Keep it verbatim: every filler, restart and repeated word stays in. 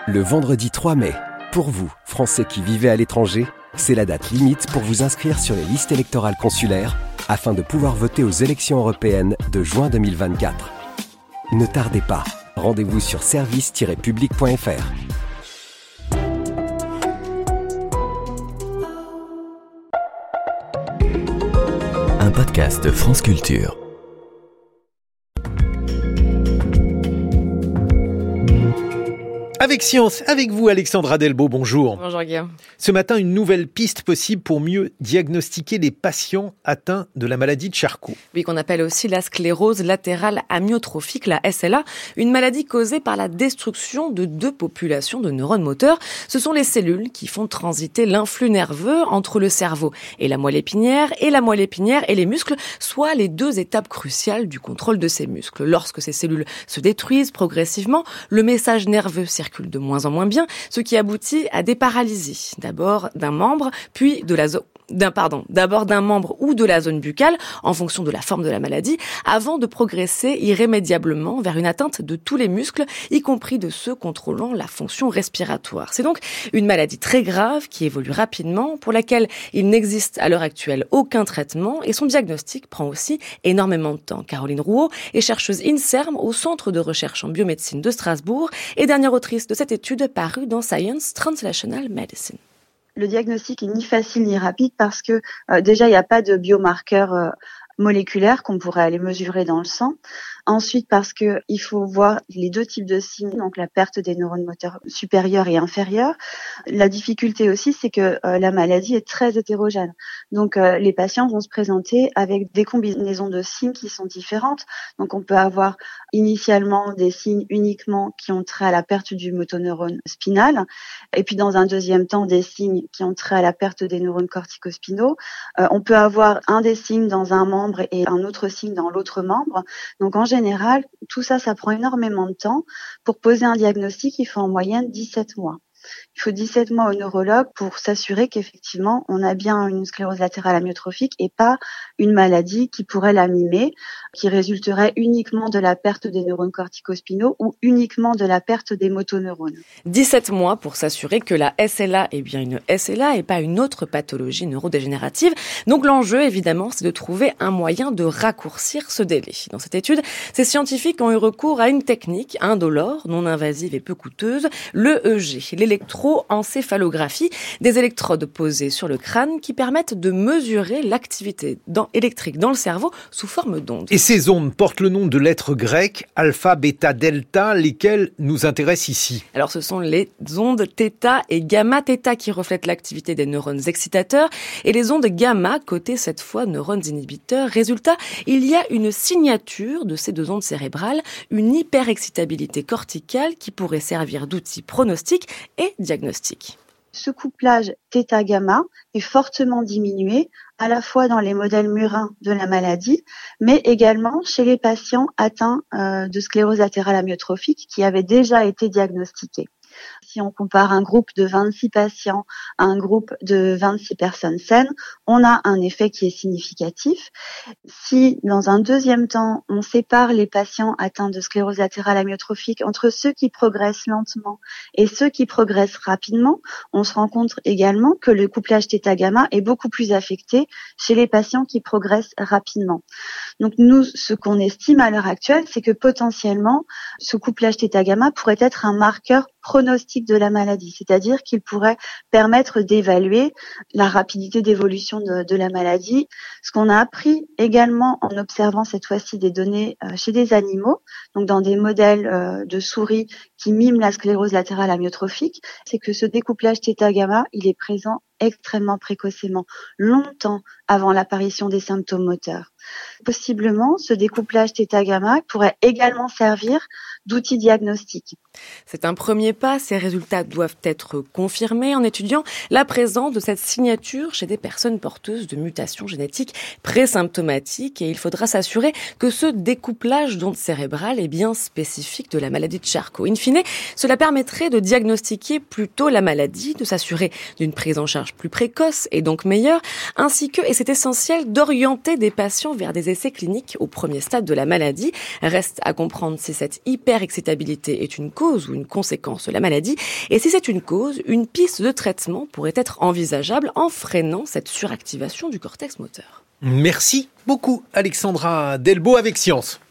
Le vendredi trois mai, pour vous, Français qui vivez à l'étranger, c'est la date limite pour vous inscrire sur les listes électorales consulaires afin de pouvoir voter aux élections européennes de juin deux mille vingt-quatre. Ne tardez pas, rendez-vous sur service tiret public point f r. Un podcast de France Culture. Avec Science, avec vous Alexandra Delbo, bonjour. Bonjour Guillaume. Ce matin, une nouvelle piste possible pour mieux diagnostiquer les patients atteints de la maladie de Charcot. Oui, qu'on appelle aussi la sclérose latérale amyotrophique, la S L A, une maladie causée par la destruction de deux populations de neurones moteurs. Ce sont les cellules qui font transiter l'influx nerveux entre le cerveau et la moelle épinière, et la moelle épinière et les muscles, soit les deux étapes cruciales du contrôle de ces muscles. Lorsque ces cellules se détruisent progressivement, le message nerveux circule de moins en moins bien, ce qui aboutit à des paralysies, d'abord d'un membre, puis de la zone d'un pardon, d'abord d'un membre ou de la zone buccale, en fonction de la forme de la maladie, avant de progresser irrémédiablement vers une atteinte de tous les muscles, y compris de ceux contrôlant la fonction respiratoire. C'est donc une maladie très grave qui évolue rapidement, pour laquelle il n'existe à l'heure actuelle aucun traitement, et son diagnostic prend aussi énormément de temps. Caroline Rouault est chercheuse INSERM au Centre de recherche en biomédecine de Strasbourg et dernière autrice de cette étude parue dans Science Translational Medicine. Le diagnostic est ni facile ni rapide parce que euh, déjà il n'y a pas de biomarqueurs euh, moléculaires qu'on pourrait aller mesurer dans le sang. Ensuite, parce que il faut voir les deux types de signes, donc la perte des neurones moteurs supérieurs et inférieurs. La difficulté aussi, c'est que euh, la maladie est très hétérogène. Donc, euh, les patients vont se présenter avec des combinaisons de signes qui sont différentes. Donc, on peut avoir initialement des signes uniquement qui ont trait à la perte du motoneurone spinal, et puis dans un deuxième temps, des signes qui ont trait à la perte des neurones corticospinaux. Euh, on peut avoir un des signes dans un membre et un autre signe dans l'autre membre. Donc, en En général, tout ça, ça prend énormément de temps. Pour poser un diagnostic, il faut en moyenne dix-sept mois. Il faut dix-sept mois au neurologue pour s'assurer qu'effectivement, on a bien une sclérose latérale amyotrophique et pas une maladie qui pourrait la mimer, qui résulterait uniquement de la perte des neurones corticospinaux ou uniquement de la perte des motoneurones. dix-sept mois pour s'assurer que la S L A est bien une S L A et pas une autre pathologie neurodégénérative. Donc l'enjeu, évidemment, c'est de trouver un moyen de raccourcir ce délai. Dans cette étude, ces scientifiques ont eu recours à une technique indolore, non invasive et peu coûteuse, le E G, l'électroencéphalographie, des électrodes posées sur le crâne qui permettent de mesurer l'activité dans, électrique dans le cerveau sous forme d'ondes. Et ces ondes portent le nom de lettres grecques, alpha, bêta, delta, lesquelles nous intéressent ici. Alors ce sont les ondes θ et gamma, θ qui reflètent l'activité des neurones excitateurs et les ondes gamma côté cette fois neurones inhibiteurs. Résultat, il y a une signature de ces deux ondes cérébrales, une hyperexcitabilité corticale qui pourrait servir d'outil pronostic et diagnostic. Ce couplage θ-gamma est fortement diminué à la fois dans les modèles murins de la maladie, mais également chez les patients atteints euh, de sclérose latérale amyotrophique qui avaient déjà été diagnostiqués. Si on compare un groupe de vingt-six patients à un groupe de vingt-six personnes saines, on a un effet qui est significatif. Si, dans un deuxième temps, on sépare les patients atteints de sclérose latérale amyotrophique entre ceux qui progressent lentement et ceux qui progressent rapidement, on se rend compte également que le couplage θ-gamma est beaucoup plus affecté chez les patients qui progressent rapidement. Donc nous, ce qu'on estime à l'heure actuelle, c'est que potentiellement, ce couplage θ-gamma pourrait être un marqueur pronostic de la maladie, c'est-à-dire qu'il pourrait permettre d'évaluer la rapidité d'évolution de, de la maladie. Ce qu'on a appris également en observant cette fois-ci des données euh, chez des animaux, donc dans des modèles euh, de souris qui miment la sclérose latérale amyotrophique, c'est que ce découplage θ-gamma, il est présent extrêmement précocement, longtemps avant l'apparition des symptômes moteurs. Possiblement, ce découplage θ-gamma pourrait également servir d'outil diagnostic. C'est un premier pas. Ces résultats doivent être confirmés en étudiant la présence de cette signature chez des personnes porteuses de mutations génétiques présymptomatiques, et il faudra s'assurer que ce découplage d'ondes cérébrales est bien spécifique de la maladie de Charcot. In fine, cela permettrait de diagnostiquer plus tôt la maladie, de s'assurer d'une prise en charge plus précoce et donc meilleure, ainsi que, et c'est essentiel, d'orienter des patients vers des essais cliniques au premier stade de la maladie. Reste à comprendre si cette hyperexcitabilité est une cause ou une conséquence de la maladie. Et si c'est une cause, une piste de traitement pourrait être envisageable en freinant cette suractivation du cortex moteur. Merci beaucoup Alexandra Delbo avec Science.